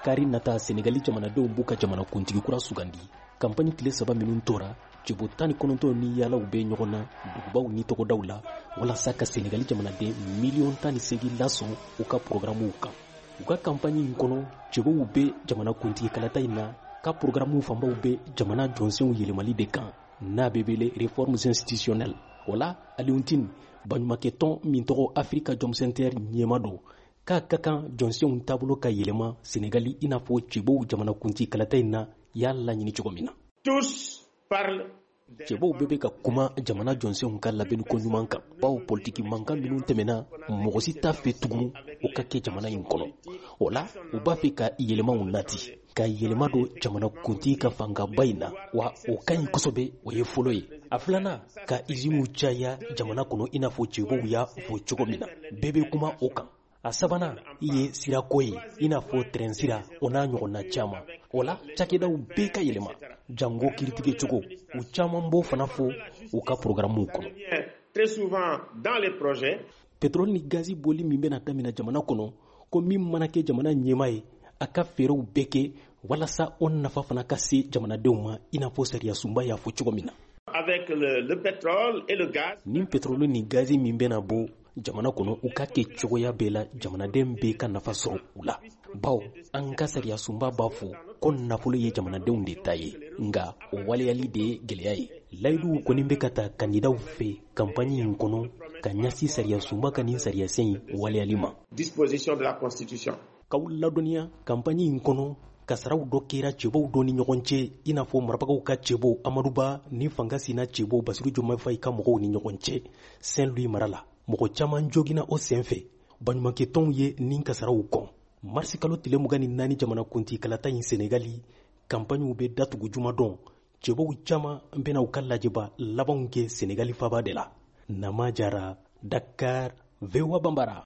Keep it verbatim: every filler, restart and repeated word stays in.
kari nata Senegali jamanadenw b'u ka jamana kuntigi kura sugandi. Kampani tile saba minnu tora cebo tan ni kɔnɔntɔn ni yaalaw bɛ ɲɔgɔn na dugubaw ni tɔgɔdaw la walasa ka Senegali jamanaden miliyɔn tan ni seegin lasɔn u ka programmew kan. U ka kampani in kɔnɔ cebow bɛ jamana kuntigi kalata in na ka programmew fanbaw bɛ jamana jɔnsenw yɛlɛmali de kan n'a bɛ wele réformes institutionnelles. Wala Alioune baɲumankɛ tɔn min tɔgɔ Africa Jom Center ɲɛma don k'a ka kan jɔnsenw taabolo ka yɛlɛma Senegali i n'a fɔ cebow jamana kuntigi kalata in na y'a laɲini cogo min na. Tous parlent. Cɛbaw bɛɛ bɛ ka kuma jamana jɔnsenw ka labɛnniko ɲuman kan. Bawo politiki mankan minnu tɛmɛna mɔgɔ si t'a fɛ tugun o ka kɛ jamana in kɔnɔ. O la u b'a fɛ ka yɛlɛmaw nati ka yɛlɛma don jamana kuntigi ka fangaba in na wa o ka ɲi kosɛbɛ o ye fɔlɔ ye. A filanan ka iziniw caya jamana kɔnɔ i n'a fɔ cɛbaw y'a fɔ cogo min na bɛɛ bɛ kuma o kan. A sabanan i ye sirako ye i n'a fɔ tɛrɛn sira o n'a ɲɔgɔnna caman. O la cakɛdaw bɛɛ ka yɛlɛma jango kiritigɛ cogo u caman b'o fana fɔ u ka programmew kɔnɔ. Très souvent dans les projets. Pétrole ni gazi boli min bɛna damina jamana kɔnɔ ko min mana kɛ jamana ɲɛma ye a ka fɛɛrɛw bɛɛ kɛ walasa o nafa fana ka se jamanadenw ma i n'a fɔ sariya sunba y'a fɔ cogo min na. Avec le, le pétrole et le gaz. Ni pétrole ni gazi min bɛna bɔ jamana kɔnɔ u ka kɛ cogoya bɛɛ la jamanaden bɛɛ ka nafa sɔrɔ u la. Bawo an ka sariya sunba b'a fɔ ko nafolo ye jamanadenw de ta ye nka o waleyali de ye gɛlɛya ye. Layiduw kɔni bɛ ka taa kandidaw fɛ kampani in kɔnɔ ka ɲɛsin sariya sunba ka nin sariyasen in waleyali ma. Disposition de la constitution. K'aw ladɔnniya kampani in kɔnɔ kasaraw dɔ kɛra cɛbaw dɔ ni ɲɔgɔn cɛ i n'a fɔ marabagaw ka cɛbo Amaduba ni fanga sina cɛbo Basiru Jomai Fayi ka mɔgɔw ni ɲɔgɔn cɛ Saint-Louis mara la. Mɔgɔ caman jogina o senfɛ baɲumankɛ tɔnw ye nin kasaraw kɔn. Marisi kalo tile mugan ni naani jamana kuntigi kalata in Senegali kampaniw bɛ datugu jumadɔn cɛbaw caman bɛna u ka lajɛba labanw kɛ Senegali faba de la. Nama Jara, Dakar, V O A Bambara.